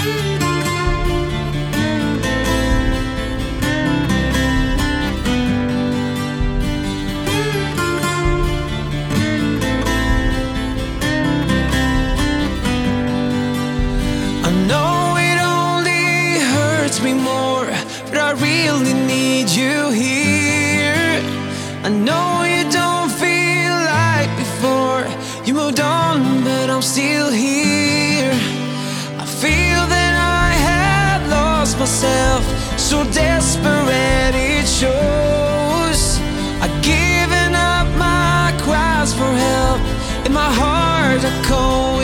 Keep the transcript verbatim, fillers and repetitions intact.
Me more, but I really need you here. I know you don't feel like before. You moved on, but I'm still here. I feel that I have lost myself, so desperate it shows. I've given up my cries for help, in my heart I cold.